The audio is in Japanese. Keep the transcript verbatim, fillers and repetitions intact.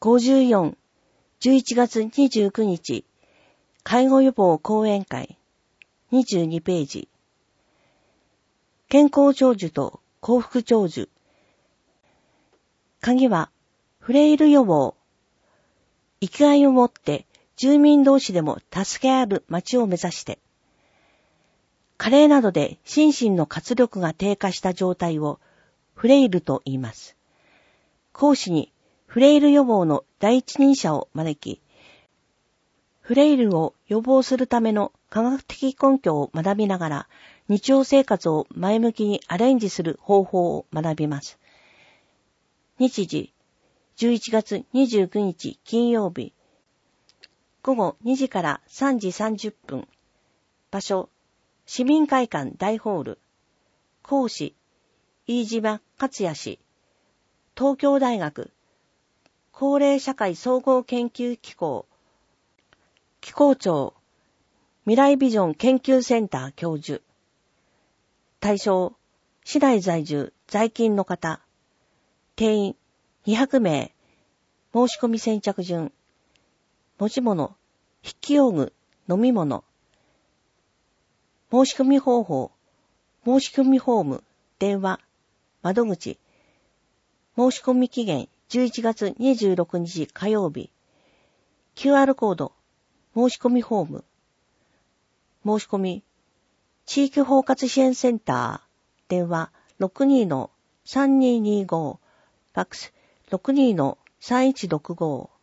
ごじゅうよん、じゅういちがつにじゅうくにち、介護予防講演会、にじゅうにページ。健康長寿と幸福長寿。鍵は、フレイル予防。生きがいを持って、住民同士でも助け合える街を目指して。加齢などで心身の活力が低下した状態をフレイルと言います。講師にフレイル予防の第一人者を招き、フレイルを予防するための科学的根拠を学びながら、日常生活を前向きにアレンジする方法を学びます。日時、じゅういちがつにじゅうくにち金曜日、ごごにじからさんじさんじゅっぷん。場所、市民会館大ホール。講師、飯島克也氏。東京大学、高齢社会総合研究機構。機構長、未来ビジョン研究センター教授。対象、市内在住、在勤の方。定員、にひゃくめい。申し込み先着順。持ち物、筆記用具、飲み物。申し込み方法、申し込みフォーム、電話、窓口。申し込み期限じゅういちがつにじゅうろくにち火曜日。キューアール コード、申し込みフォーム。申し込み、地域包括支援センター、電話 ろくにのさんにーにーご、ファックス ろくにのさんいちろくご。